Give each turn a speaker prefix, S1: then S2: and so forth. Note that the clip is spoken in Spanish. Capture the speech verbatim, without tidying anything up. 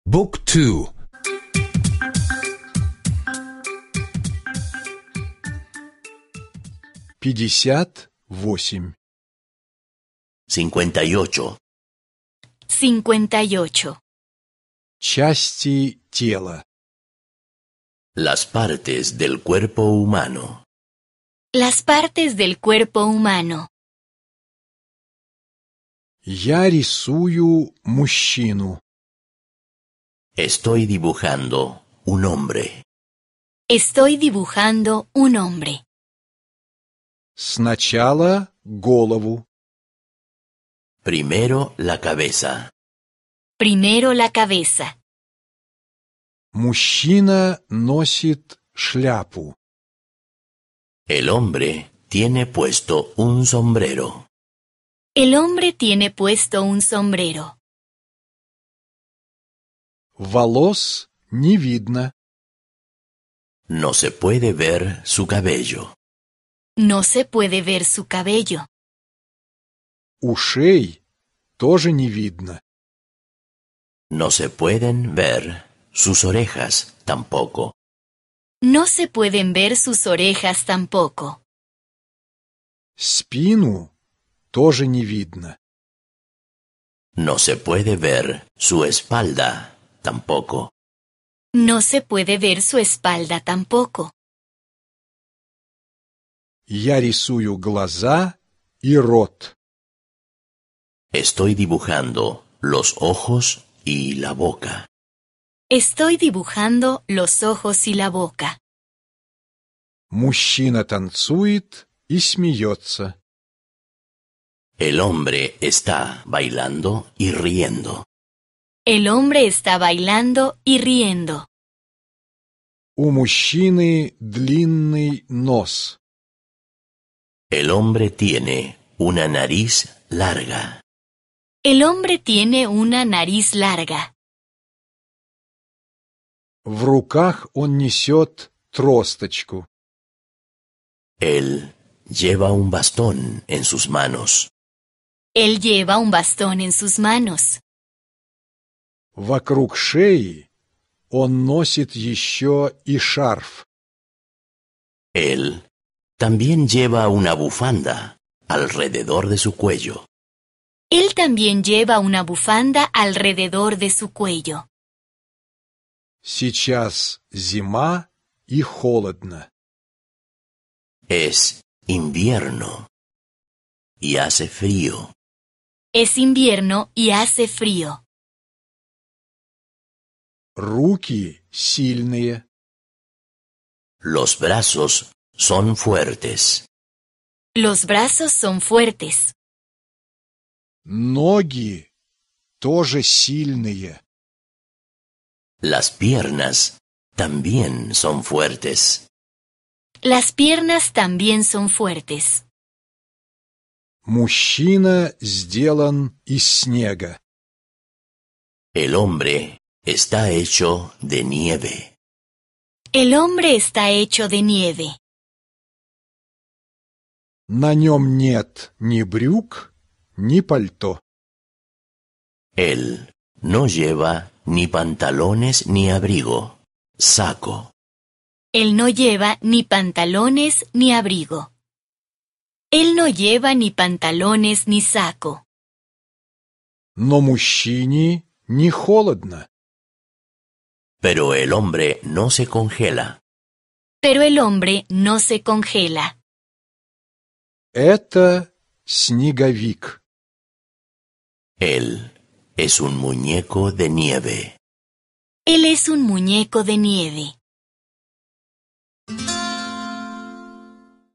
S1: Book two.
S2: пятьдесят восемь.
S3: cincuenta y ocho.
S4: cincuenta y ocho.
S2: Части тела.
S3: Las partes del cuerpo humano.
S4: Las partes del cuerpo humano.
S2: Я рисую мужчину.
S3: Estoy dibujando un hombre.
S4: Estoy dibujando un hombre.
S2: Сначала голову.
S3: Primero la cabeza.
S4: Primero la cabeza.
S2: Мужчина носит шляпу.
S3: El hombre tiene puesto un sombrero.
S4: El hombre tiene puesto un sombrero.
S2: Волос не видно.
S3: No se puede ver su cabello.
S4: No se puede ver su cabello.
S2: Ушей тоже не видно.
S3: No se pueden ver sus orejas tampoco.
S4: No se pueden ver sus orejas tampoco.
S2: Спину тоже не видно.
S3: No se puede ver su espalda tampoco.
S4: No se puede ver su espalda tampoco.
S2: Я рисую глаза и рот.
S3: Estoy dibujando los ojos y la boca.
S4: Estoy dibujando los ojos y la boca.
S2: Мужчина танцует и смеется.
S3: El hombre está bailando y riendo.
S4: El hombre está bailando y riendo.
S2: У мужчины длинный нос.
S3: El hombre tiene una nariz larga.
S4: El hombre tiene una nariz larga.
S2: В руках он несет тросточку.
S3: Él lleva un bastón en sus manos.
S4: Él lleva un bastón en sus manos.
S2: Вокруг шеи он носит еще и шарф.
S3: Él también lleva una bufanda alrededor de su cuello.
S4: Él también lleva una bufanda alrededor de su cuello.
S2: Сейчас зима и холодно.
S3: Es invierno y hace frío.
S4: Es invierno y hace frío.
S2: Руки сильные.
S3: Los brazos son fuertes.
S4: Los brazos son fuertes.
S2: Ноги тоже сильные.
S3: Las piernas también son fuertes.
S4: Las piernas también son fuertes.
S2: Мужчина сделан из снега.
S3: El hombre está hecho de nieve.
S4: El hombre está hecho de nieve.
S2: На нем нет ни брюк, ни пальто.
S3: Él no lleva ni pantalones ni abrigo, saco.
S4: Él no lleva ni pantalones ni abrigo. Él no lleva ni pantalones ni saco.
S2: Но мужчине не холодно.
S3: Pero el hombre no se congela.
S4: Pero el hombre no se congela.
S2: Это снеговик.
S3: Él es un muñeco de nieve.
S4: Él es un muñeco de nieve.